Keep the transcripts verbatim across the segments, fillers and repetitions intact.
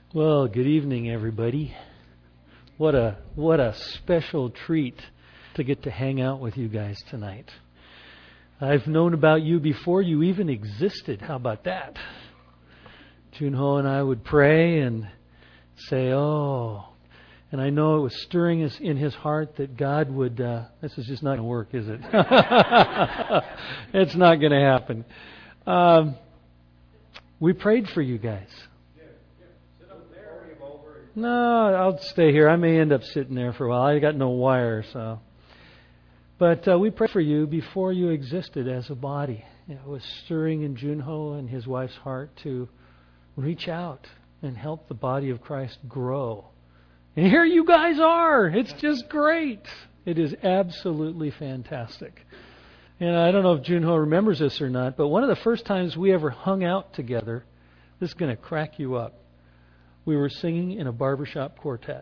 Well, good evening, everybody. What a what a special treat to get to hang out with you guys tonight. I've known about you before you even existed. How about that? Junho and I would pray and say, "Oh," and I know it was stirring us in his heart that God would. Uh, this is just not going to work, is it? It's not going to happen. Um, we prayed for you guys. No, I'll stay here. I may end up sitting there for a while. I got no wire, so. But uh, we prayed for you before you existed as a body. It was stirring in Junho and his wife's heart to reach out and help the body of Christ grow. And here you guys are. It's just great. It is absolutely fantastic. And I don't know if Junho remembers this or not, but one of the first times we ever hung out together, this is going to crack you up. We were singing in a barbershop quartet.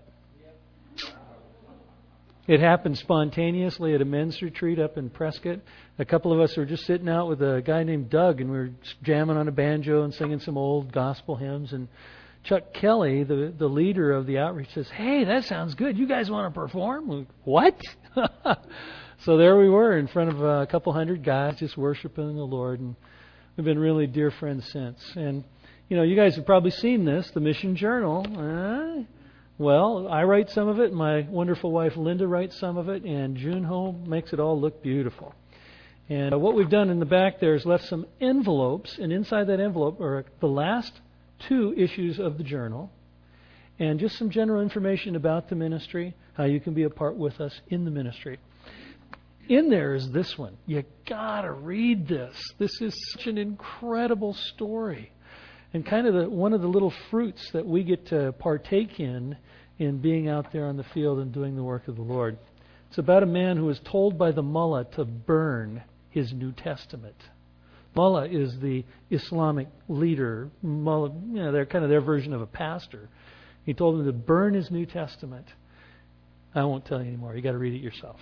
It happened spontaneously at a men's retreat up in Prescott. A couple of us were just sitting out with a guy named Doug, and we were jamming on a banjo and singing some old gospel hymns. And Chuck Kelly, the, the leader of the outreach, says, "Hey, that sounds good. You guys want to perform?" We, what? So there we were in front of a couple hundred guys just worshiping the Lord. And we've been really dear friends since. And you know, you guys have probably seen this, the Mission Journal. Uh, well, I write some of it. My wonderful wife Linda writes some of it, and Junho makes it all look beautiful. And uh, what we've done in the back there is left some envelopes, and inside that envelope are the last two issues of the journal, and just some general information about the ministry, how you can be a part with us in the ministry. In there is this one. You gotta read this. This is such an incredible story. And kind of the, one of the little fruits that we get to partake in, in being out there on the field and doing the work of the Lord. It's about a man who was told by the mullah to burn his New Testament. Mullah is the Islamic leader. Mullah, you know, they're kind of their version of a pastor. He told him to burn his New Testament. I won't tell you anymore. You got to read it yourself.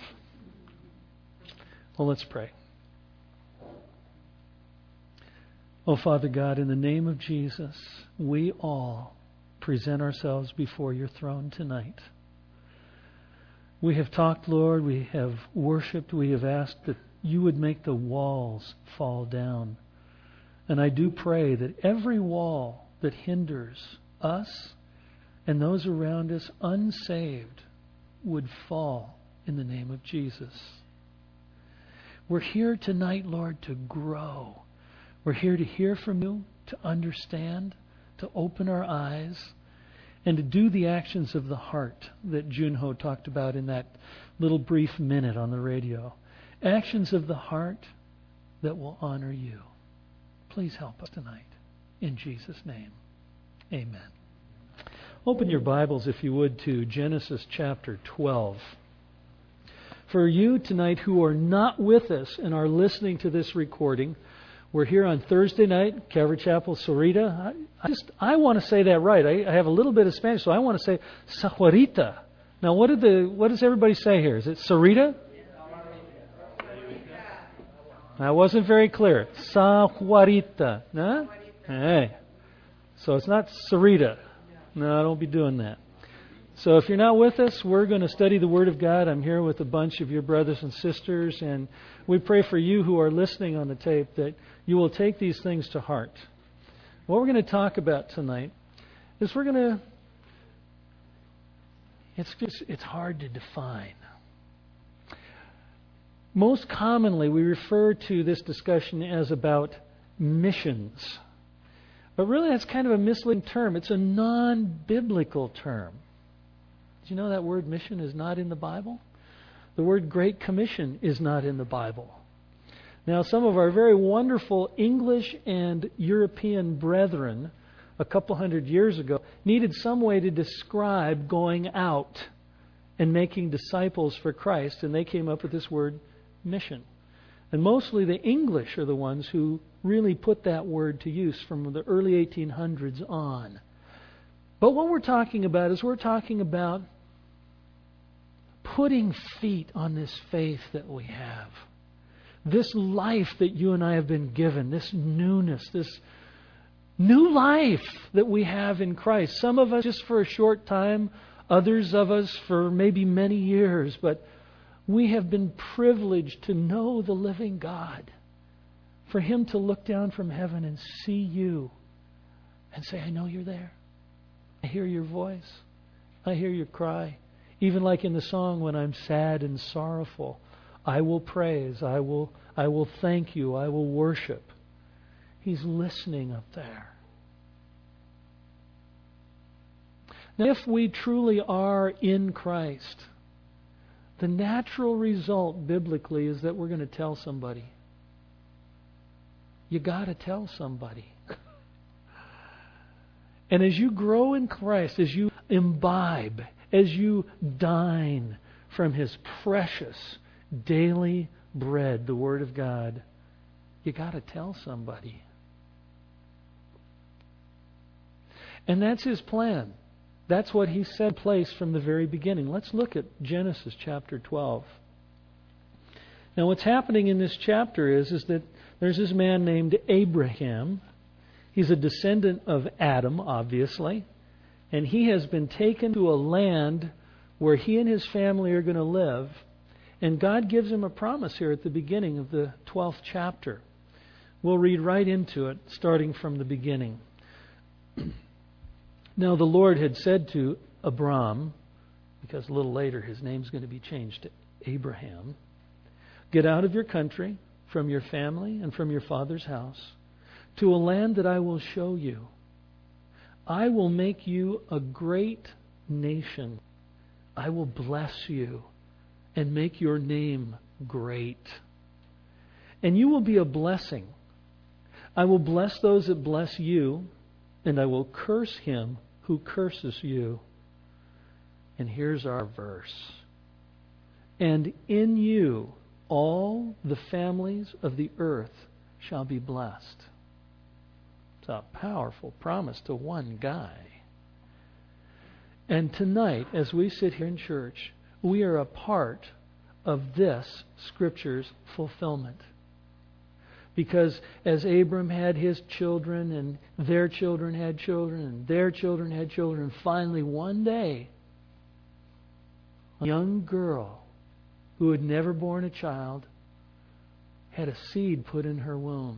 Well, let's pray. Oh, Father God, in the name of Jesus, we all present ourselves before your throne tonight. We have talked, Lord, we have worshipped, we have asked that you would make the walls fall down. And I do pray that every wall that hinders us and those around us unsaved would fall in the name of Jesus. We're here tonight, Lord, to grow. We're here to hear from you, to understand, to open our eyes, and to do the actions of the heart that Junho talked about in that little brief minute on the radio. Actions of the heart that will honor you. Please help us tonight. In Jesus' name, amen. Open your Bibles, if you would, to Genesis chapter twelve. For you tonight who are not with us and are listening to this recording, we're here on Thursday night, Calvary Chapel, Sorita. I, I just I want to say that right. I, I have a little bit of Spanish, so I want to say Sahuarita. Now, what did the what does everybody say here? Is it Sorita? I wasn't very clear. Sahuarita. No? Hey. So it's not Sarita. No, don't be doing that. So if you're not with us, we're going to study the Word of God. I'm here with a bunch of your brothers and sisters, and we pray for you who are listening on the tape that you will take these things to heart. What we're going to talk about tonight is we're going to, it's just, it's hard to define. Most commonly, we refer to this discussion as about missions. But really, that's kind of a misleading term. It's a non-biblical term. Did you know that word mission is not in the Bible? The word Great Commission is not in the Bible. Now, some of our very wonderful English and European brethren a couple hundred years ago needed some way to describe going out and making disciples for Christ, and they came up with this word mission. And mostly the English are the ones who really put that word to use from the early eighteen hundreds on. But what we're talking about is we're talking about putting feet on this faith that we have. This life that you and I have been given, this newness, this New life that we have in Christ. Some of us just for a short time, others of us for maybe many years, but we have been privileged to know the living God. For Him to look down from heaven and see you and say, I know you're there. I hear your voice. I hear your cry. Even like in the song, when I'm sad and sorrowful, I will praise, I will, I will thank you, I will worship. He's listening up there. Now, if we truly are in Christ, the natural result biblically is that we're going to tell somebody. You got to tell somebody. And as you grow in Christ, as you imbibe, as you dine from His precious daily bread, the Word of God, you got to tell somebody. And that's His plan. That's what He set in place from the very beginning. Let's look at Genesis chapter twelve. Now what's happening in this chapter is, is that there's this man named Abraham. He's a descendant of Adam, obviously. And he has been taken to a land where he and his family are going to live. And God gives him a promise here at the beginning of the twelfth chapter. We'll read right into it, starting from the beginning. Now the Lord had said to Abram, because a little later his name's going to be changed to Abraham, get out of your country, from your family, and from your father's house, to a land that I will show you. I will make you a great nation. I will bless you and make your name great. And you will be a blessing. I will bless those that bless you, and I will curse him who curses you. And here's our verse. And in you all the families of the earth shall be blessed. It's a powerful promise to one guy. And tonight, as we sit here in church, we are a part of this Scripture's fulfillment. Because as Abram had his children, and their children had children, and their children had children, finally one day, a young girl who had never borne a child had a seed put in her womb.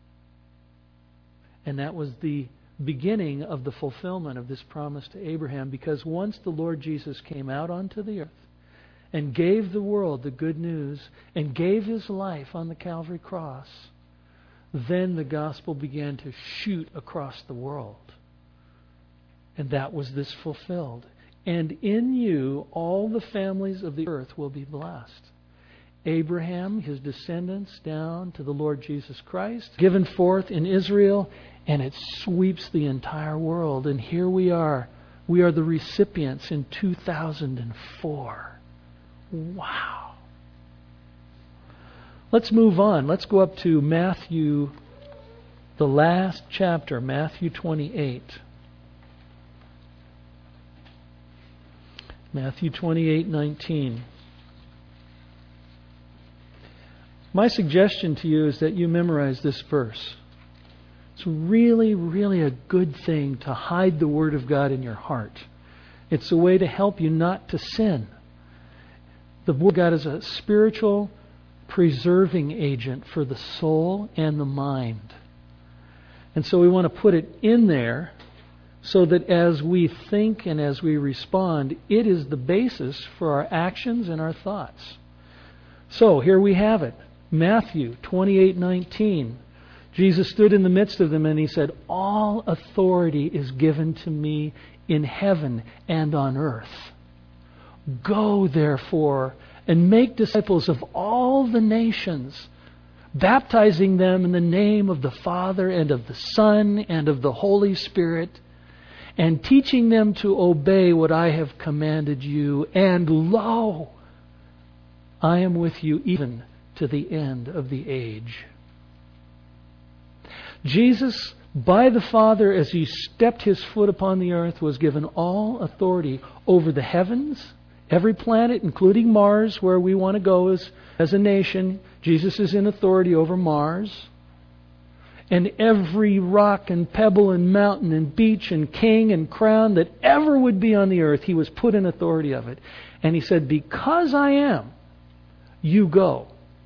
And that was the beginning of the fulfillment of this promise to Abraham, because once the Lord Jesus came out onto the earth and gave the world the good news and gave His life on the Calvary cross, then the gospel began to shoot across the world. And that was this fulfilled. And in you all the families of the earth will be blessed. Abraham, his descendants, down to the Lord Jesus Christ, given forth in Israel, and it sweeps the entire world. And here we are. We are the recipients in two thousand four. Wow. Let's move on. Let's go up to Matthew, the last chapter, Matthew twenty-eight. Matthew twenty-eight nineteen. My suggestion to you is that you memorize this verse. It's really, really a good thing to hide the Word of God in your heart. It's a way to help you not to sin. The Word of God is a spiritual preserving agent for the soul and the mind. And so we want to put it in there so that as we think and as we respond, it is the basis for our actions and our thoughts. So here we have it. Matthew twenty-eight nineteen. Jesus stood in the midst of them and He said, all authority is given to me in heaven and on earth. Go therefore and make disciples of all the nations, baptizing them in the name of the Father and of the Son and of the Holy Spirit, and teaching them to obey what I have commanded you. And lo, I am with you even to the end of the age. Jesus, by the Father, as He stepped His foot upon the earth, was given all authority over the heavens, every planet, including Mars, where we want to go as, as a nation. Jesus is in authority over Mars. And every rock and pebble and mountain and beach and king and crown that ever would be on the earth, He was put in authority of it. And He said, because I am, you go.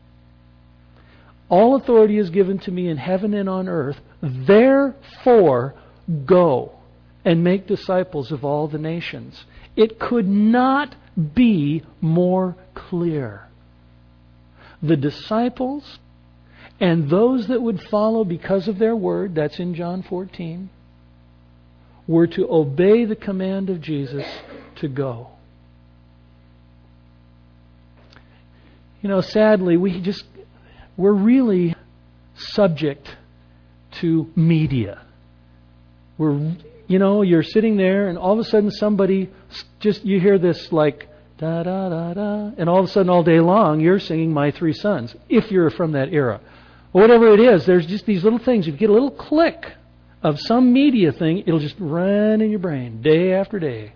All authority is given to me in heaven and on earth. Therefore, go and make disciples of all the nations. It could not be more clear. The disciples and those that would follow because of their word, that's in John fourteen, were to obey the command of Jesus to go. You know, sadly, we just, we're really subject to media. We're, you know, you're sitting there and all of a sudden somebody just, you hear this like, da da da da, and all of a sudden all day long you're singing My Three Sons, if you're from that era. Whatever it is, there's just these little things. If you get a little click of some media thing, it'll just run in your brain day after day.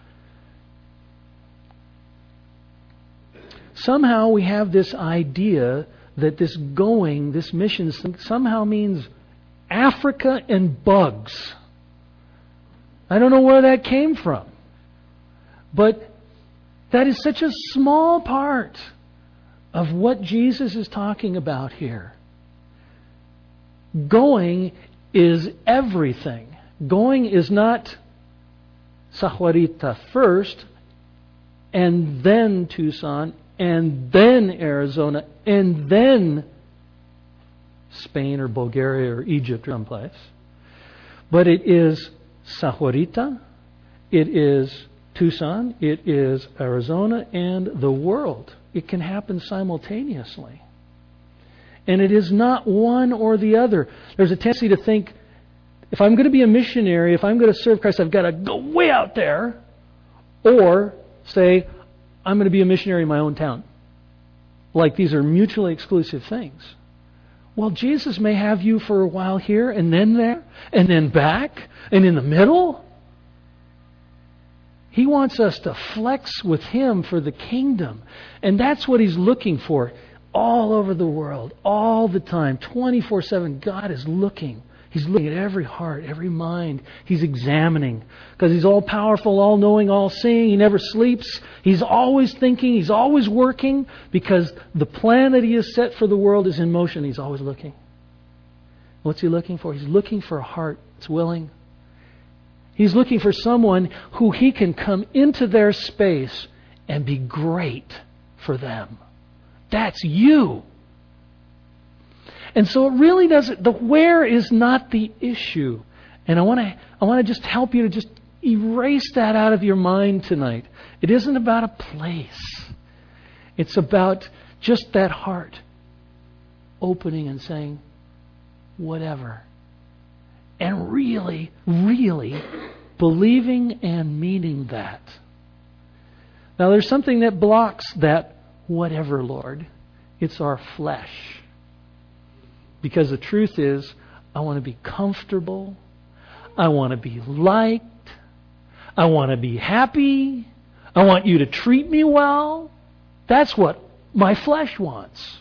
Somehow we have this idea that this going, this mission, somehow means Africa and bugs. I don't know where that came from. But that is such a small part of what Jesus is talking about here. Going is everything. Going is not Sahuarita first, and then Tucson, and then Arizona, and then Spain or Bulgaria or Egypt or someplace. But it is Sahuarita, it is Tucson, it is Arizona, and the world. It can happen simultaneously. And it is not one or the other. There's a tendency to think, if I'm going to be a missionary, if I'm going to serve Christ, I've got to go way out there. Or say, I'm going to be a missionary in my own town. Like these are mutually exclusive things. Well, Jesus may have you for a while here, and then there, and then back, and in the middle. He wants us to flex with Him for the kingdom. And that's what He's looking for. All over the world, all the time, twenty-four seven, God is looking. He's looking at every heart, every mind. He's examining. Because He's all-powerful, all-knowing, all-seeing. He never sleeps. He's always thinking. He's always working. Because the plan that He has set for the world is in motion. He's always looking. What's He looking for? He's looking for a heart that's willing. He's looking for someone who He can come into their space and be great for them. That's you. And so it really doesn't, the where is not the issue. And I want to I want to just help you to just erase that out of your mind tonight. It isn't about a place. It's about just that heart opening and saying, whatever. And really, really believing and meaning that. Now there's something that blocks that whatever, Lord. It's our flesh. Because the truth is, I want to be comfortable. I want to be liked. I want to be happy. I want you to treat me well. That's what my flesh wants.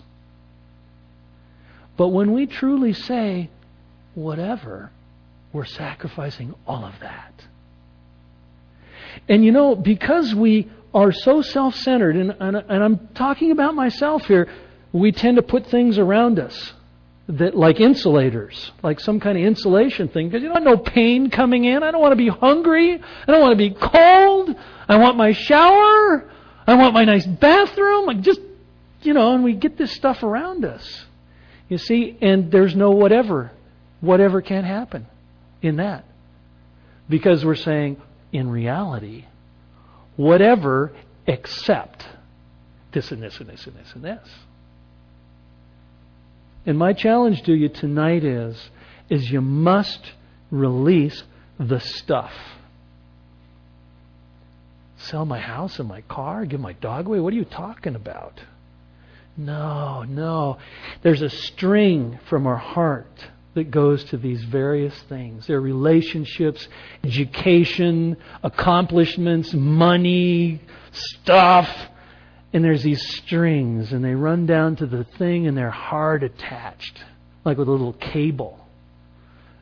But when we truly say, whatever, we're sacrificing all of that. And you know, because we are so self-centered, and, and, and I'm talking about myself here, we tend to put things around us that, like insulators, like some kind of insulation thing, because you don't want no pain coming in. I don't want to be hungry. I don't want to be cold. I want my shower. I want my nice bathroom. Like just, you know, and we get this stuff around us. You see, and there's no whatever. Whatever can happen in that. Because we're saying, in reality, whatever except this and this and this and this and this. And my challenge to you tonight is, is you must release the stuff. Sell my house and my car, give my dog away? What are you talking about? No, no. There's a string from our heart that goes to these various things. Their relationships, education, accomplishments, money, stuff. And there's these strings, and they run down to the thing, and they're hard attached, like with a little cable.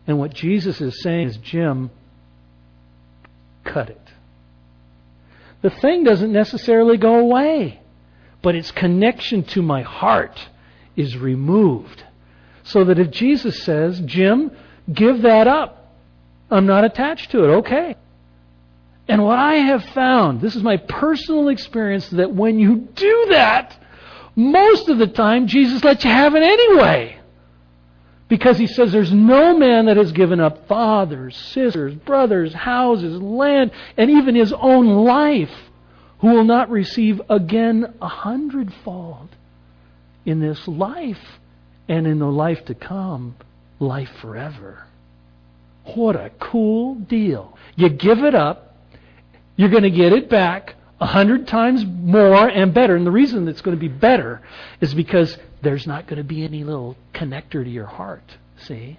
And what Jesus is saying is, Jim, cut it. The thing doesn't necessarily go away, but its connection to my heart is removed. So that if Jesus says, Jim, give that up, I'm not attached to it, okay. And what I have found, this is my personal experience, that when you do that, most of the time Jesus lets you have it anyway. Because He says there's no man that has given up fathers, sisters, brothers, houses, land, and even his own life, who will not receive again a hundredfold in this life and in the life to come, life forever. What a cool deal. You give it up, you're going to get it back a hundred times more and better. And the reason it's going to be better is because there's not going to be any little connector to your heart. See?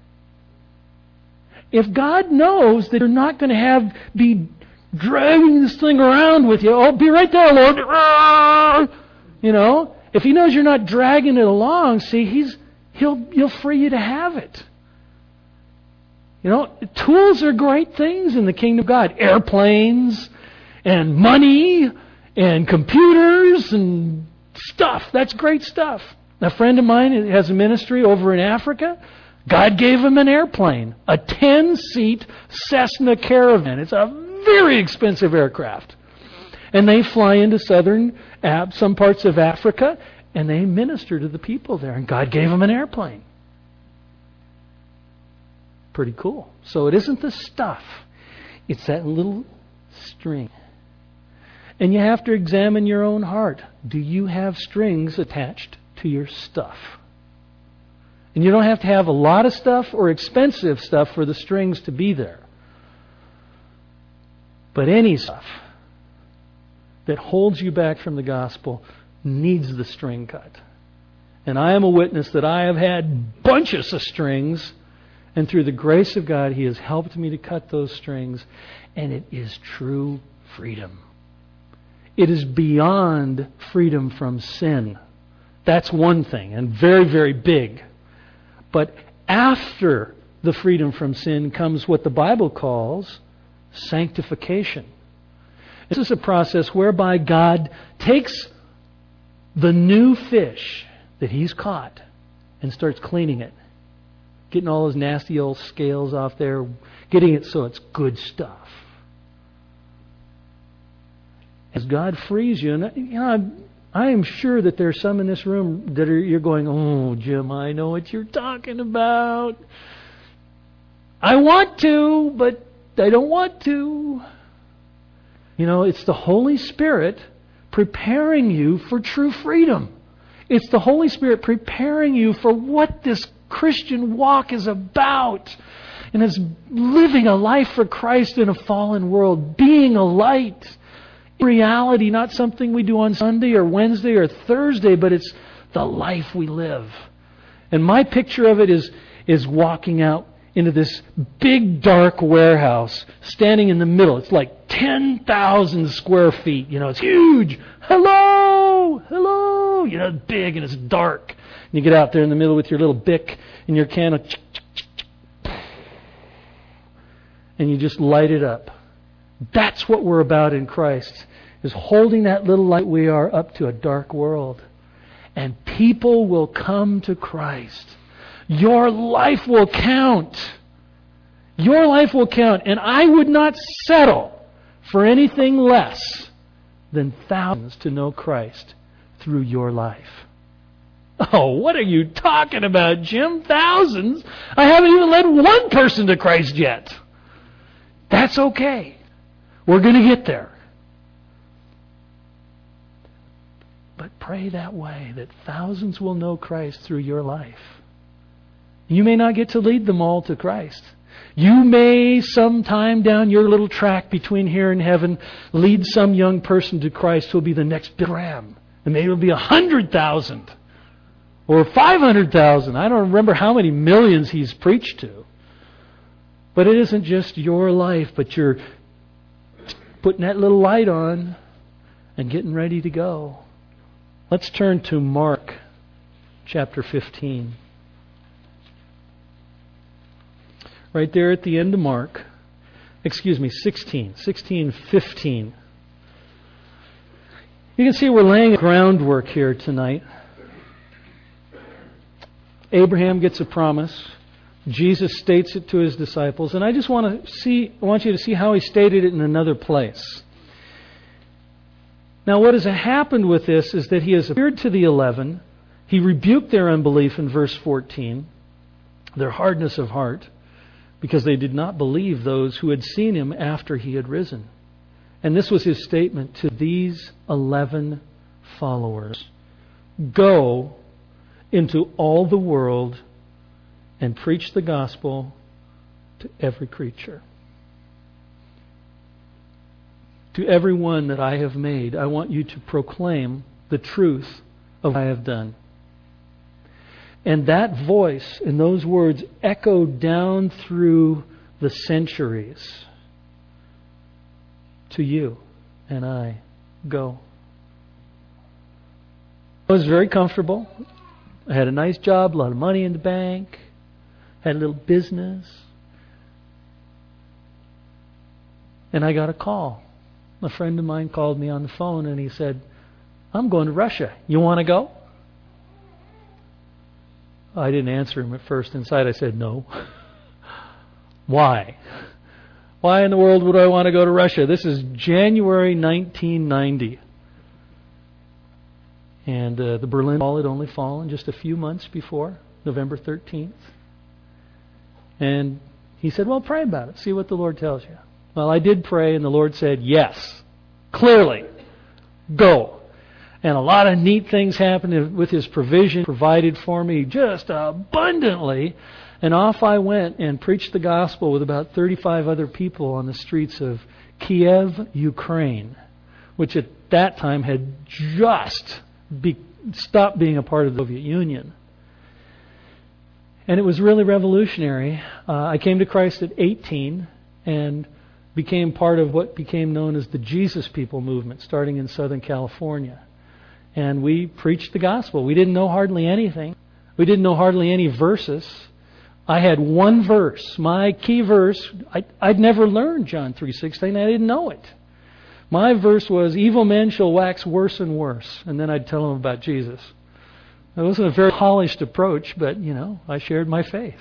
If God knows that you're not going to have be dragging this thing around with you, oh, be right there, Lord. You know, if He knows you're not dragging it along, see, He's He'll He'll free you to have it. You know, tools are great things in the kingdom of God. Airplanes and money and computers and stuff. That's great stuff. A friend of mine has a ministry over in Africa. God gave him an airplane, a ten-seat Cessna Caravan. It's a very expensive aircraft. And they fly into southern, some parts of Africa, and they minister to the people there. And God gave them an airplane. Pretty cool. So it isn't the stuff. It's that little string. And you have to examine your own heart. Do you have strings attached to your stuff? And you don't have to have a lot of stuff or expensive stuff for the strings to be there. But any stuff that holds you back from the gospel needs the string cut. And I am a witness that I have had bunches of strings, and through the grace of God, He has helped me to cut those strings, and it is true freedom. It is beyond freedom from sin. That's one thing, and very, very big. But after the freedom from sin comes what the Bible calls sanctification. This is a process whereby God takes the new fish that He's caught and starts cleaning it. Getting all those nasty old scales off there, getting it so it's good stuff. As God frees you, and you know, I am sure that there are some in this room that are you're going, oh, Jim, I know what you're talking about. I want to, but I don't want to. You know, it's the Holy Spirit preparing you for true freedom. It's the Holy Spirit preparing you for what this Christian walk is about. And it's living a life for Christ in a fallen world, being a light. In reality, not something we do on Sunday or Wednesday or Thursday, but it's the life we live. And my picture of it is, is walking out into this big dark warehouse, standing in the middle. It's like ten thousand square feet. You know, it's huge. Hello! Hello! You know, it's big and it's dark. And you get out there in the middle with your little Bic and your candle, and you just light it up. That's what we're about in Christ, is holding that little light we are up to a dark world. And people will come to Christ. Your life will count. Your life will count. And I would not settle for anything less than thousands to know Christ through your life. Oh, what are you talking about, Jim? Thousands? I haven't even led one person to Christ yet. That's okay. We're going to get there. But pray that way, that thousands will know Christ through your life. You may not get to lead them all to Christ. You may sometime down your little track between here and heaven lead some young person to Christ who will be the next Bill Graham. And maybe it'll be a hundred thousand or five hundred thousand. I don't remember how many millions he's preached to. But it isn't just your life, but you're putting that little light on and getting ready to go. Let's turn to Mark chapter fifteen. right there at the end of Mark. Excuse me, sixteen. sixteen fifteen. You can see we're laying groundwork here tonight. Abraham gets a promise. Jesus states it to his disciples. And I just want to see, I want you to see how he stated it in another place. Now, what has happened with this is that he has appeared to the eleven. He rebuked their unbelief in verse fourteen, their hardness of heart, because they did not believe those who had seen him after he had risen. And this was his statement to these eleven followers. Go into all the world and preach the gospel to every creature. To every one that I have made, I want you to proclaim the truth of what I have done. And that voice and those words echoed down through the centuries to you and I. Go. I was very comfortable. I had a nice job, a lot of money in the bank, had a little business. And I got a call. A friend of mine called me on the phone and he said, I'm going to Russia. You want to go? I didn't answer him at first. Inside I said, no. Why? Why in the world would I want to go to Russia? This is January nineteen ninety. And uh, the Berlin Wall had only fallen just a few months before, November thirteenth. And he said, well, pray about it. See what the Lord tells you. Well, I did pray, and the Lord said, yes, clearly, go. And a lot of neat things happened with His provision, provided for me just abundantly. And off I went and preached the gospel with about thirty-five other people on the streets of Kiev, Ukraine, which at that time had just be, stopped being a part of the Soviet Union. And it was really revolutionary. Uh, I came to Christ at eighteen and became part of what became known as the Jesus People movement, starting in Southern California. And we preached the gospel. We didn't know hardly anything. We didn't know hardly any verses. I had one verse. My key verse, I, I'd never learned John three sixteen. I didn't know it. My verse was, evil men shall wax worse and worse. And then I'd tell them about Jesus. It wasn't a very polished approach, but, you know, I shared my faith.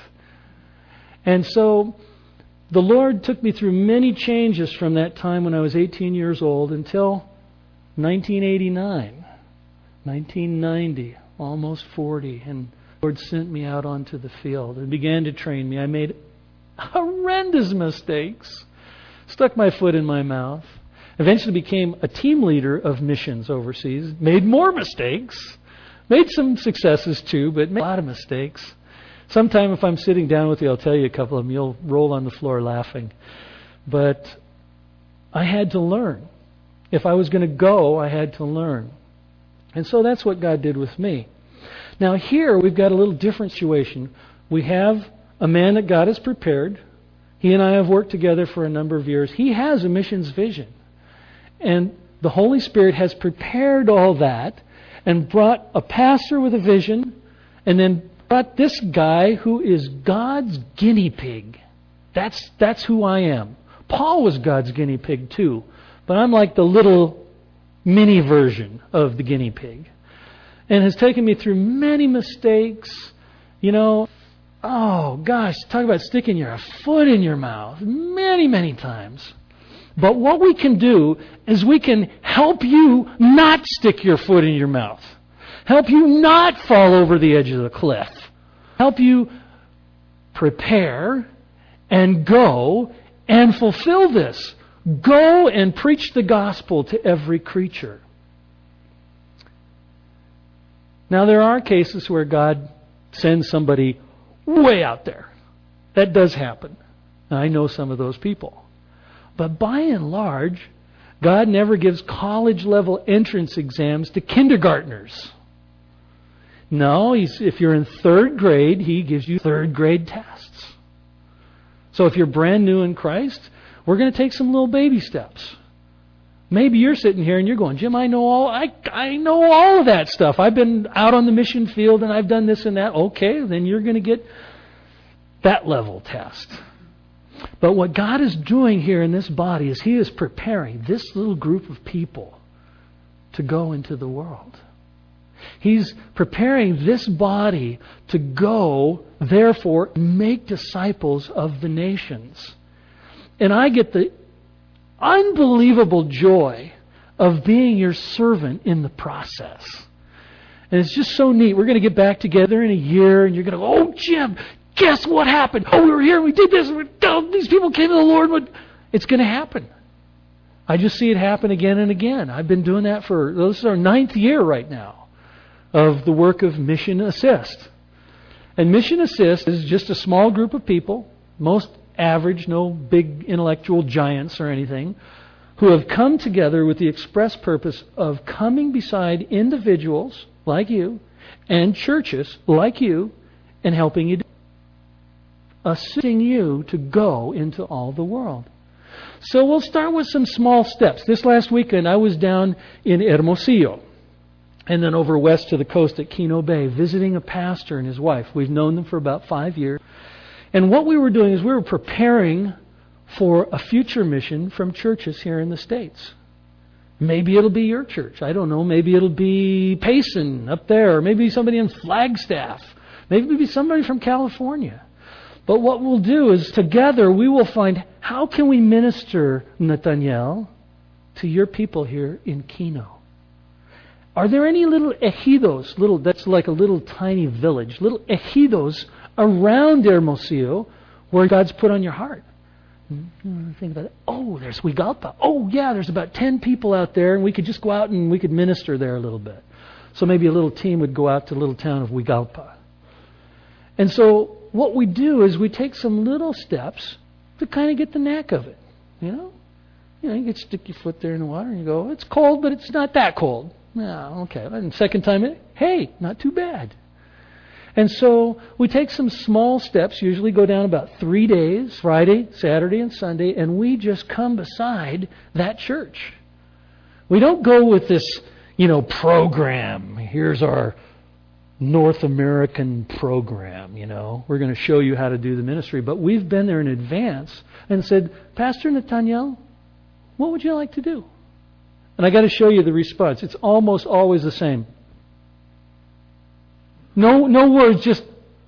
And so the Lord took me through many changes from that time when I was eighteen years old until nineteen eighty-nine, nineteen ninety, almost forty. And the Lord sent me out onto the field and began to train me. I made horrendous mistakes, stuck my foot in my mouth, eventually became a team leader of missions overseas, made more mistakes, made some successes too, but made a lot of mistakes. Sometime if I'm sitting down with you, I'll tell you a couple of them. You'll roll on the floor laughing. But I had to learn. If I was going to go, I had to learn. And so that's what God did with me. Now here we've got a little different situation. We have a man that God has prepared. He and I have worked together for a number of years. He has a missions vision. And the Holy Spirit has prepared all that and brought a pastor with a vision and then brought this guy who is God's guinea pig. That's that's who I am. Paul was God's guinea pig too. But I'm like the little mini version of the guinea pig. And has taken me through many mistakes. You know, oh gosh, talk about sticking your foot in your mouth. Many, many times. But what we can do is we can help you not stick your foot in your mouth. Help you not fall over the edge of the cliff. Help you prepare and go and fulfill this. Go and preach the gospel to every creature. Now there are cases where God sends somebody way out there. That does happen. I know some of those people. But by and large, God never gives college-level entrance exams to kindergartners. No, he's, if you're in third grade, He gives you third grade tests. So if you're brand new in Christ, we're going to take some little baby steps. Maybe you're sitting here and you're going, Jim, I know all I I know all of that stuff. I've been out on the mission field and I've done this and that. Okay, then you're going to get that level test. But what God is doing here in this body is He is preparing this little group of people to go into the world. He's preparing this body to go, therefore, make disciples of the nations. And I get the unbelievable joy of being your servant in the process. And it's just so neat. We're going to get back together in a year, and you're going to go, oh, Jim, guess what happened? Oh, we were here, we did this, and oh, these people came to the Lord. It's going to happen. I just see it happen again and again. I've been doing that for, this is our ninth year right now of the work of Mission Assist. And Mission Assist is just a small group of people, most average, no big intellectual giants or anything, who have come together with the express purpose of coming beside individuals like you and churches like you and helping you, assisting you to go into all the world. So we'll start with some small steps. This last weekend I was down in Hermosillo and then over west to the coast at Kino Bay visiting a pastor and his wife. We've known them for about five years. And what we were doing is we were preparing for a future mission from churches here in the States. Maybe it'll be your church. I don't know. Maybe it'll be Payson up there. Or maybe somebody in Flagstaff. Maybe it'll be somebody from California. But what we'll do is together we will find how can we minister, Nathaniel, to your people here in Kino. Are there any little ejidos, little that's like a little tiny village, little ejidos around Hermosillo where God's put on your heart? Think about it. Oh, there's Huigalpa. Oh, yeah, there's about ten people out there, and we could just go out and we could minister there a little bit. So maybe a little team would go out to the little town of Huigalpa. And so what we do is we take some little steps to kind of get the knack of it. You know? You know, you get stick your foot there in the water and you go, it's cold, but it's not that cold. No, okay. And second time, hey, not too bad. And so we take some small steps, usually go down about three days, Friday, Saturday, and Sunday, and we just come beside that church. We don't go with this, you know, program. Here's our North American program, you know. We're going to show you how to do the ministry. But we've been there in advance and said, Pastor Nathaniel, what would you like to do? And I got to show you the response. It's almost always the same. No, no words, just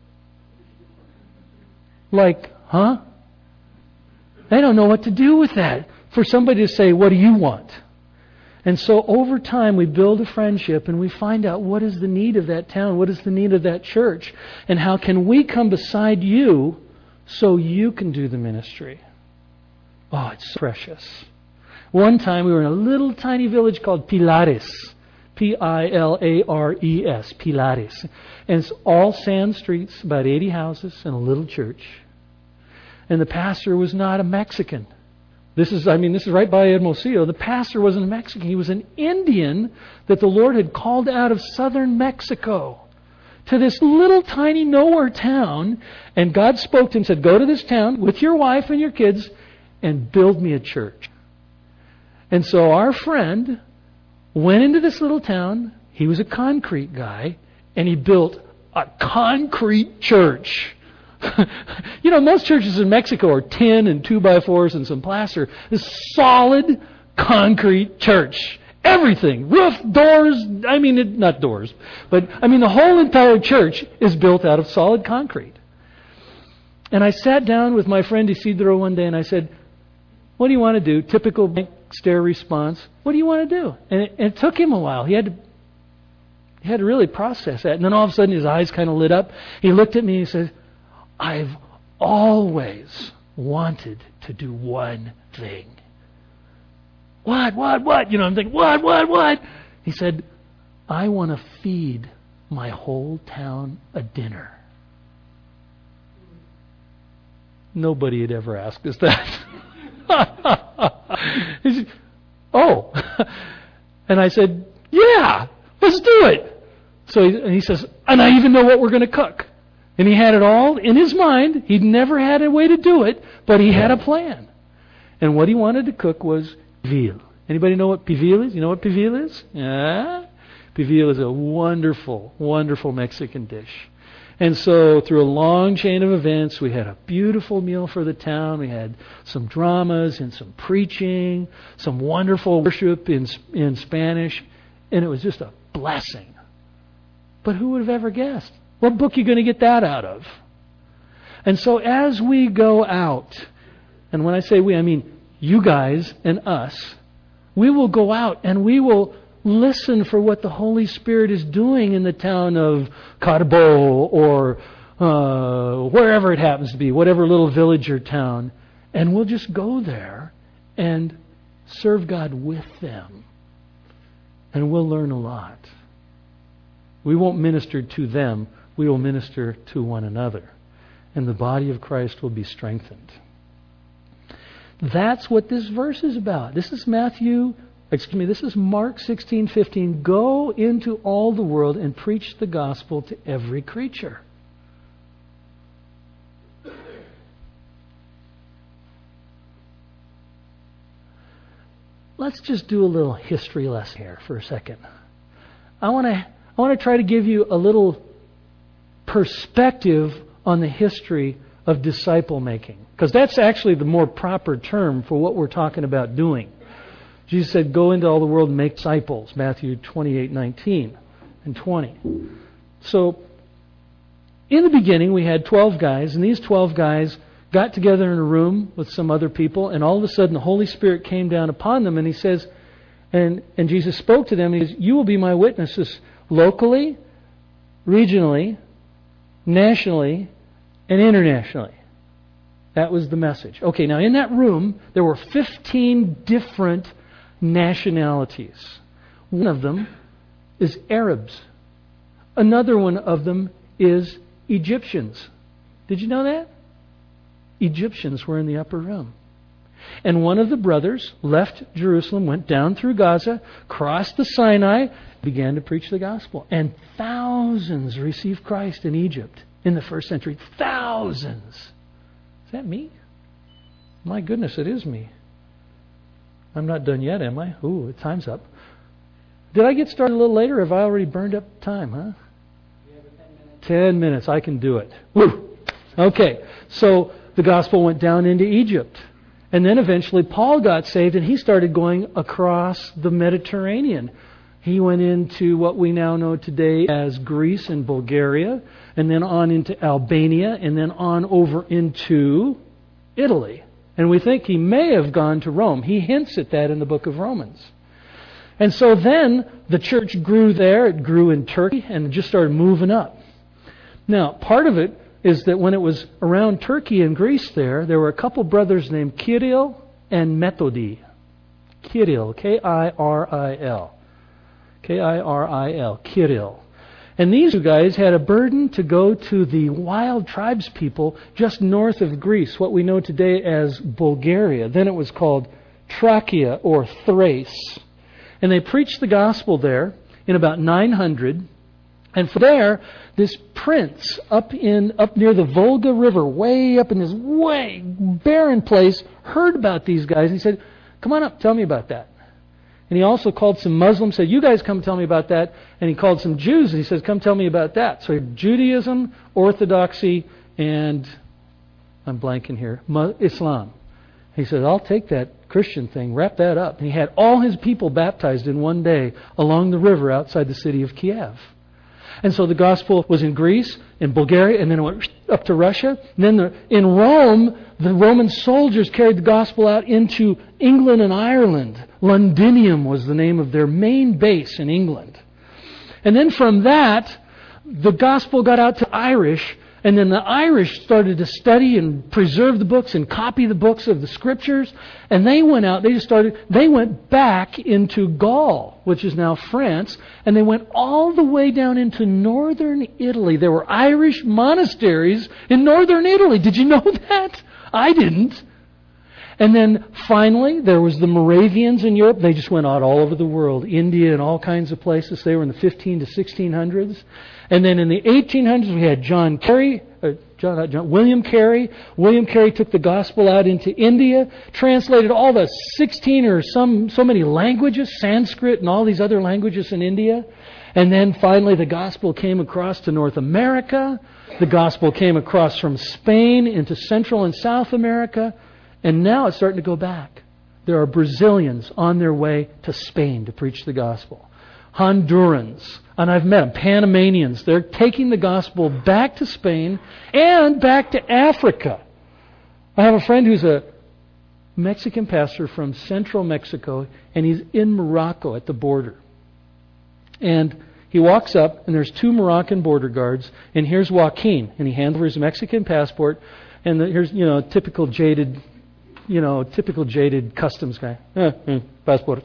like, huh? They don't know what to do with that. For somebody to say, what do you want? And so over time we build a friendship and we find out what is the need of that town, what is the need of that church, and how can we come beside you so you can do the ministry. Oh, it's so precious. One time we were in a little tiny village called Pilares. P I L A R E S, Pilares. And it's all sand streets, about eighty houses, and a little church. And the pastor was not a Mexican. This is, I mean, this is right by Hermosillo. The pastor wasn't a Mexican. He was an Indian that the Lord had called out of southern Mexico to this little tiny nowhere town. And God spoke to him and said, go to this town with your wife and your kids and build me a church. And so our friend went into this little town. He was a concrete guy, and he built a concrete church. You know, most churches in Mexico are tin and two by fours and some plaster. This solid concrete church. Everything. Roof, doors, I mean, it, not doors, but I mean the whole entire church is built out of solid concrete. And I sat down with my friend Isidro one day and I said, what do you want to do? Typical bank stare response. What do you want to do? And it, and it took him a while. He had to he had to really process that. And then all of a sudden his eyes kind of lit up. He looked at me and he said, I've always wanted to do one thing. What, what, what? You know, I'm thinking, what, what, what? He said, I want to feed my whole town a dinner. Nobody had ever asked us that. He said, oh. And I said, yeah, let's do it. So he, and he says, and I even know what we're going to cook. And he had it all in his mind. He'd never had a way to do it, but he had a plan. And what he wanted to cook was pibil. Anybody know what pibil is? You know what pibil is? Yeah. Pibil is a wonderful, wonderful Mexican dish. And so through a long chain of events, we had a beautiful meal for the town. We had some dramas and some preaching, some wonderful worship in in Spanish, and it was just a blessing. But who would have ever guessed? What book are you going to get that out of? And so as we go out, and when I say we, I mean you guys and us, we will go out and we will listen for what the Holy Spirit is doing in the town of Carbo or uh, wherever it happens to be, whatever little village or town. And we'll just go there and serve God with them. And we'll learn a lot. We won't minister to them. We will minister to one another. And the body of Christ will be strengthened. That's what this verse is about. This is Matthew Excuse me, this is Mark sixteen fifteen. Go into all the world and preach the gospel to every creature. Let's just do a little history lesson here for a second. I want to I want to try to give you a little perspective on the history of disciple making, because that's actually the more proper term for what we're talking about doing. Jesus said, go into all the world and make disciples, Matthew twenty-eight nineteen and twenty. So, in the beginning, we had twelve guys, and these twelve guys got together in a room with some other people, and all of a sudden the Holy Spirit came down upon them, and He says, and, and Jesus spoke to them, and He says, you will be my witnesses locally, regionally, nationally, and internationally. That was the message. Okay, now in that room, there were fifteen different nationalities. One of them is Arabs. Another one of them is Egyptians. Did you know that? Egyptians were in the upper room. And one of the brothers left Jerusalem, went down through Gaza, crossed the Sinai, began to preach the gospel. And thousands received Christ in Egypt in the first century. Thousands. Is that me? My goodness, it is me. I'm not done yet, am I? Ooh, time's up. Did I get started a little later, or have I already burned up time, huh? We have ten minutes. Ten minutes, I can do it. Woo! Okay, so the gospel went down into Egypt. And then eventually Paul got saved, and he started going across the Mediterranean. He went into what we now know today as Greece and Bulgaria, and then on into Albania, and then on over into Italy. And we think he may have gone to Rome. He hints at that in the book of Romans. And so then the church grew there. It grew in Turkey and just started moving up. Now, part of it is that when it was around Turkey and Greece there, there were a couple brothers named Kirill and Methodi. Kirill, K I R I L. K I R I L, Kirill. And these two guys had a burden to go to the wild tribes people just north of Greece, what we know today as Bulgaria. Then it was called Trachea or Thrace. And they preached the gospel there in about nine hundred. And from there, this prince up in up near the Volga River, way up in this way barren place, heard about these guys. And he said, come on up, tell me about that. And he also called some Muslims, said, you guys come tell me about that. And he called some Jews, and he says, come tell me about that. So Judaism, Orthodoxy, and I'm blanking here, Islam. He said, I'll take that Christian thing, wrap that up. And he had all his people baptized in one day along the river outside the city of Kiev. And so the gospel was in Greece, in Bulgaria, and then it went up to Russia. And then the, in Rome, the Roman soldiers carried the gospel out into England and Ireland. Londinium was the name of their main base in England. And then from that, the gospel got out to Irish, and then the Irish started to study and preserve the books and copy the books of the scriptures. And they went out, they just started, they went back into Gaul, which is now France, and they went all the way down into northern Italy. There were Irish monasteries in northern Italy. Did you know that? I didn't. And then finally, there was the Moravians in Europe. They just went out all over the world, India and all kinds of places. They were in the fifteen to sixteen hundreds. And then in the eighteen hundreds, we had John Carey, uh, John, uh, John, William Carey. William Carey took the gospel out into India, translated all the sixteen or some so many languages, Sanskrit and all these other languages in India. And then finally the gospel came across to North America. The gospel came across from Spain into Central and South America. And now it's starting to go back. There are Brazilians on their way to Spain to preach the gospel. Hondurans, and I've met them, Panamanians. They're taking the gospel back to Spain and back to Africa. I have a friend who's a Mexican pastor from central Mexico, and he's in Morocco at the border. And he walks up, and there's two Moroccan border guards, and here's Joaquin, and he hands over his Mexican passport, and the, here's, you know, a typical jaded, you know, typical jaded customs guy. Eh, eh, passport.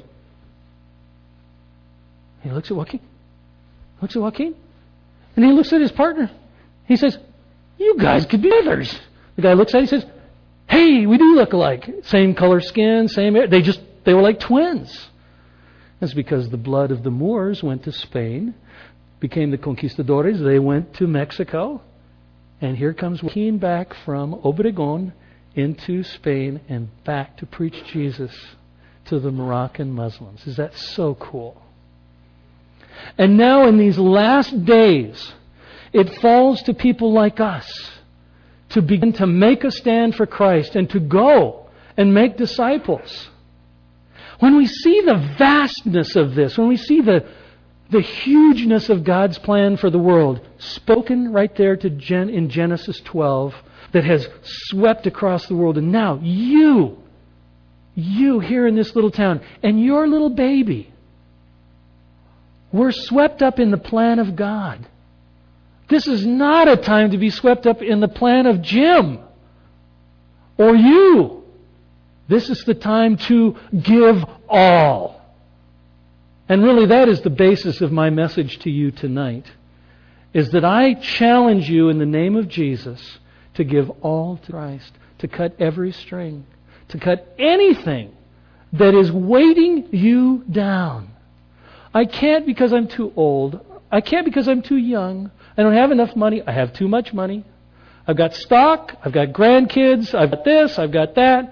He looks at Joaquin, looks at Joaquin, and he looks at his partner. He says, "You guys could be brothers." The guy looks at it, he says, "Hey, we do look alike. Same color skin, same hair." They just, they were like twins. That's because the blood of the Moors went to Spain, became the conquistadores. They went to Mexico. And here comes Joaquin back from Obregón into Spain and back to preach Jesus to the Moroccan Muslims. Is that so cool? And now in these last days, it falls to people like us to begin to make a stand for Christ and to go and make disciples. When we see the vastness of this, when we see the, the hugeness of God's plan for the world, spoken right there to Gen, in Genesis twelve, that has swept across the world, and now you, you here in this little town, and your little baby, we're swept up in the plan of God. This is not a time to be swept up in the plan of Jim or you. This is the time to give all. And really that is the basis of my message to you tonight, is that I challenge you in the name of Jesus to give all to Christ, to cut every string, to cut anything that is weighting you down. I can't because I'm too old. I can't because I'm too young. I don't have enough money. I have too much money. I've got stock. I've got grandkids. I've got this. I've got that.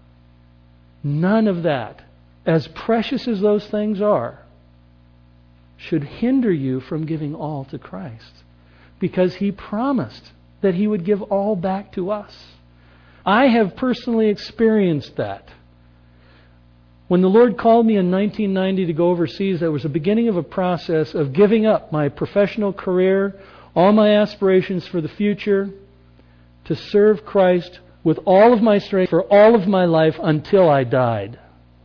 None of that, as precious as those things are, should hinder you from giving all to Christ, because He promised that He would give all back to us. I have personally experienced that. When the Lord called me in nineteen ninety to go overseas, that was the beginning of a process of giving up my professional career, all my aspirations for the future, to serve Christ with all of my strength for all of my life until I died.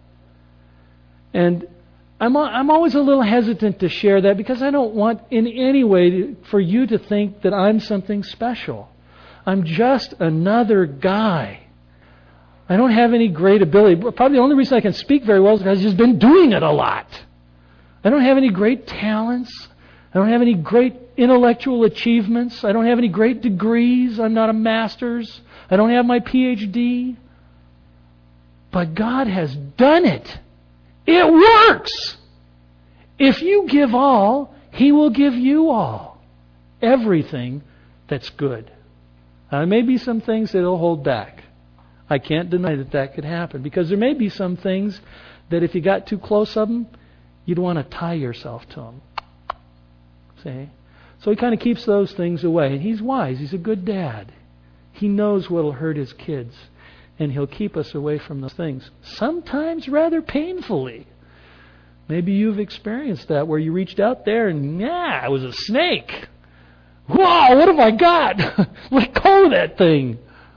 And I'm I'm always a little hesitant to share that because I don't want in any way to, for you to think that I'm something special. I'm just another guy. I don't have any great ability. Probably the only reason I can speak very well is because I've just been doing it a lot. I don't have any great talents. I don't have any great intellectual achievements. I don't have any great degrees. I'm not a master's. I don't have my P H D. But God has done it. It works. If you give all, He will give you all. Everything that's good. Now, there may be some things that He'll hold back. I can't deny that that could happen, because there may be some things that if you got too close of them, you'd want to tie yourself to them. See? So He kind of keeps those things away. And He's wise. He's a good dad. He knows what will hurt His kids. And He'll keep us away from those things. Sometimes rather painfully. Maybe you've experienced that, where you reached out there and, yeah, it was a snake. Whoa, what have I got? Let go of that thing.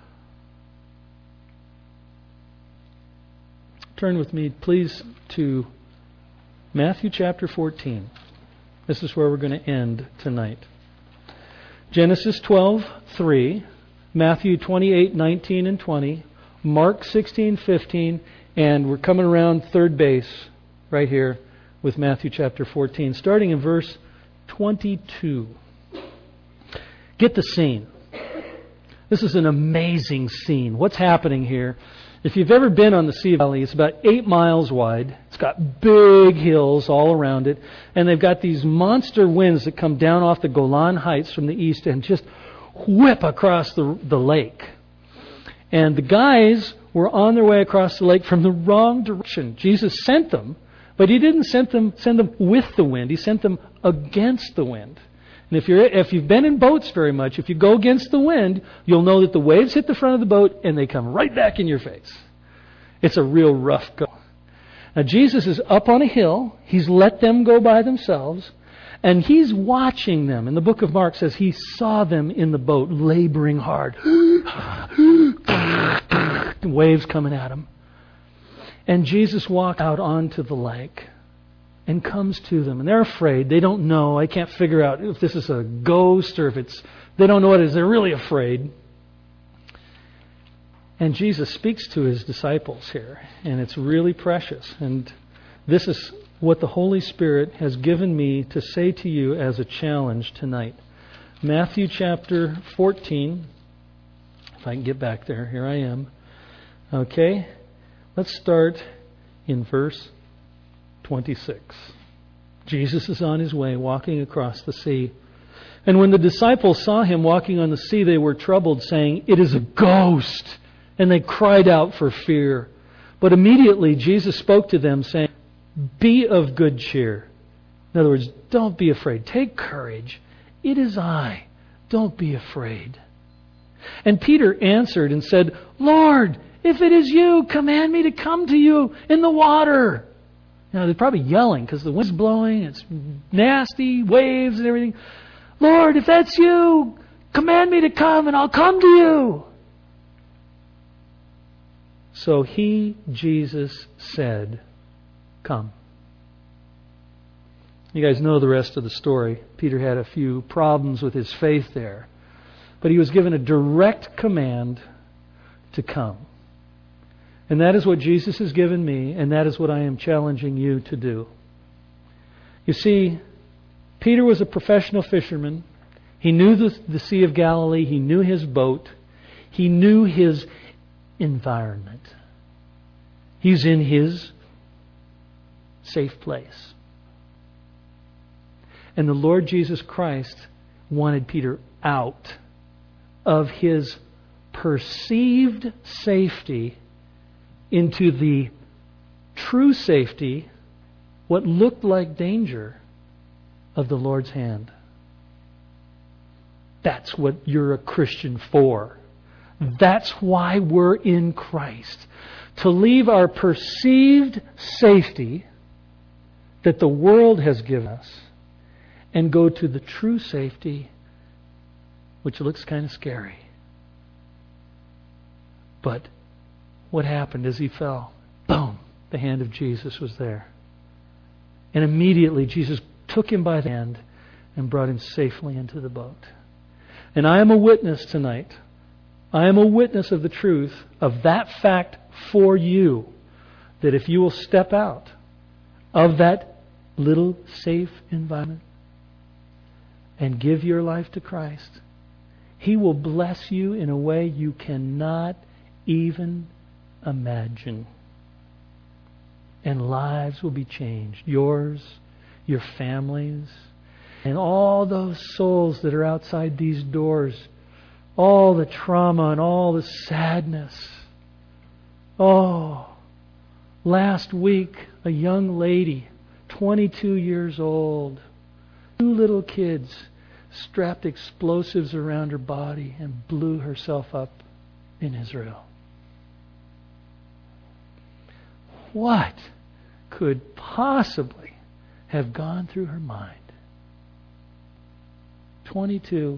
Turn with me, please, to Matthew chapter fourteen. This is where we're going to end tonight. Genesis twelve three, Matthew twenty-eight nineteen and twenty, Mark sixteen fifteen, and we're coming around third base right here with Matthew chapter fourteen, starting in verse twenty-two. Get the scene. This is an amazing scene. What's happening here? If you've ever been on the Sea Valley, it's about eight miles wide. It's got big hills all around it. And they've got these monster winds that come down off the Golan Heights from the east and just whip across the, the lake. And the guys were on their way across the lake from the wrong direction. Jesus sent them, But He didn't send them, send them with the wind. He sent them against the wind. And if you're, if you've been in boats very much, if you go against the wind, you'll know that the waves hit the front of the boat and they come right back in your face. It's a real rough go. Now Jesus is up on a hill. He's let them go by themselves. And He's watching them. And the book of Mark says He saw them in the boat laboring hard. Waves coming at Him. And Jesus walked out onto the lake and comes to them. And they're afraid. They don't know. I can't figure out if this is a ghost or if it's... They don't know what it is. They're really afraid. And Jesus speaks to His disciples here. And it's really precious. And this is what the Holy Spirit has given me to say to you as a challenge tonight. Matthew chapter fourteen. If I can get back there. Here I am. Okay. Let's start in verse twenty-six. Jesus is on His way, walking across the sea. And when the disciples saw Him walking on the sea, they were troubled, saying, "It is a ghost!" And they cried out for fear. But immediately Jesus spoke to them, saying, "Be of good cheer." In other words, don't be afraid. Take courage. It is I. Don't be afraid. And Peter answered and said, "Lord, if it is You, command me to come to You in the water." Now, they're probably yelling because the wind's blowing. It's nasty, waves and everything. "Lord, if that's You, command me to come and I'll come to You." So He, Jesus, said, "Come." You guys know the rest of the story. Peter had a few problems with his faith there. But he was given a direct command to come. And that is what Jesus has given me, and that is what I am challenging you to do. You see, Peter was a professional fisherman. He knew the, the Sea of Galilee. He knew his boat. He knew his environment. He's in his safe place. And the Lord Jesus Christ wanted Peter out of his perceived safety into the true safety, what looked like danger, of the Lord's hand. That's what you're a Christian for. That's why we're in Christ. To leave our perceived safety that the world has given us and go to the true safety, which looks kind of scary. But what happened as he fell? Boom! The hand of Jesus was there. And immediately Jesus took him by the hand and brought him safely into the boat. And I am a witness tonight. I am a witness of the truth of that fact for you. That if you will step out of that little safe environment and give your life to Christ, He will bless you in a way you cannot even imagine. And lives will be changed. Yours, your families, and all those souls that are outside these doors. All the trauma and all the sadness. Oh, last week, a young lady, twenty-two years old, two little kids, strapped explosives around her body and blew herself up in Israel. What could possibly have gone through her mind? twenty-two.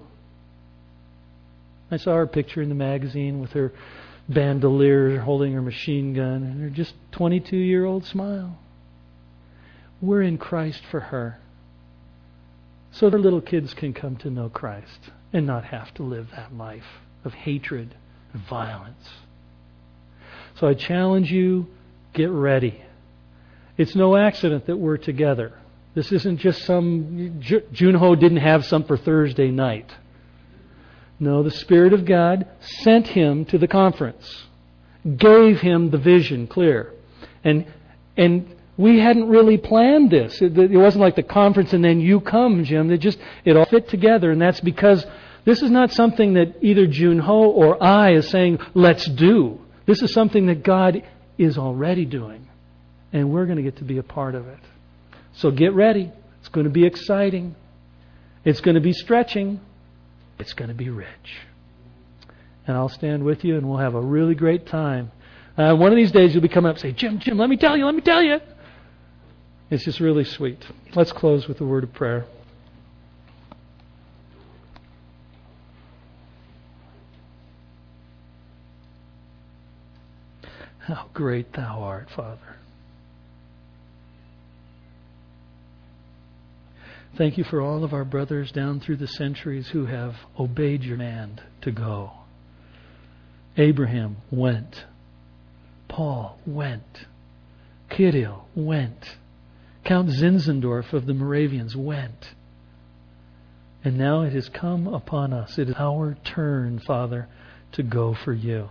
I saw her picture in the magazine with her bandolier holding her machine gun and her just twenty-two-year-old smile. We're in Christ for her. So their little kids can come to know Christ and not have to live that life of hatred and violence. So I challenge you, get ready. It's no accident that we're together. This isn't just some... Junho didn't have some for Thursday night. No, the Spirit of God sent him to the conference. Gave him the vision clear. And and we hadn't really planned this. It, it wasn't like the conference and then you come, Jim. It just, it all fit together. And that's because this is not something that either Junho or I is saying, let's do. This is something that God is already doing. and we're going to get to be a part of it. So get ready. It's going to be exciting. It's going to be stretching. It's going to be rich. And I'll stand with you and we'll have a really great time. Uh, one of these days you'll be coming up and say, Jim, Jim, let me tell you, let me tell you. It's just really sweet. Let's close with a word of prayer. How great Thou art, Father. Thank you for all of our brothers down through the centuries who have obeyed your command to go. Abraham went. Paul went. Kirill went. Count Zinzendorf of the Moravians went. And now it has come upon us. It is our turn, Father, to go for you.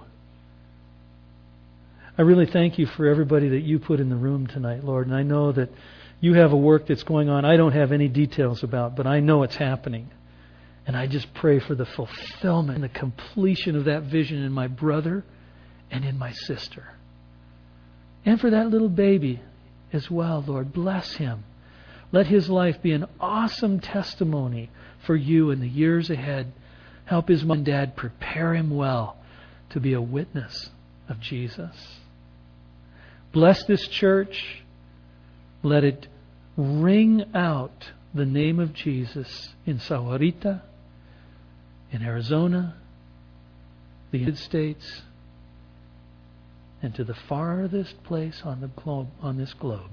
I really thank you for everybody that you put in the room tonight, Lord. And I know that you have a work that's going on I don't have any details about, but I know it's happening. And I just pray for the fulfillment and the completion of that vision in my brother and in my sister. And for that little baby as well, Lord. Bless him. Let his life be an awesome testimony for you in the years ahead. Help his mom and dad prepare him well to be a witness of Jesus. Bless this church. Let it ring out the name of Jesus in Sahuarita, in Arizona, the United States, and to the farthest place on the globe, on this globe.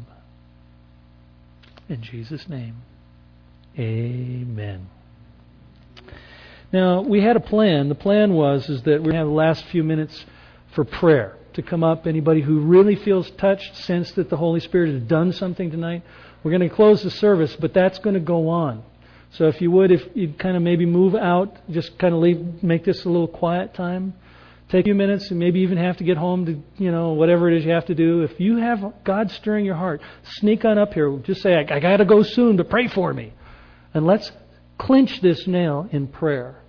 In Jesus' name, amen. Now, we had a plan. The plan was is that we're going to have the last few minutes for prayer to come up. Anybody who really feels touched, sense that the Holy Spirit has done something tonight. We're going to close the service, but that's going to go on. So if you would, if you'd kind of maybe move out, just kind of leave, make this a little quiet time. Take a few minutes and maybe even have to get home to, you know, whatever it is you have to do. If you have God stirring your heart, sneak on up here. Just say, I, I got to go soon, but pray for me. And let's clinch this nail in prayer.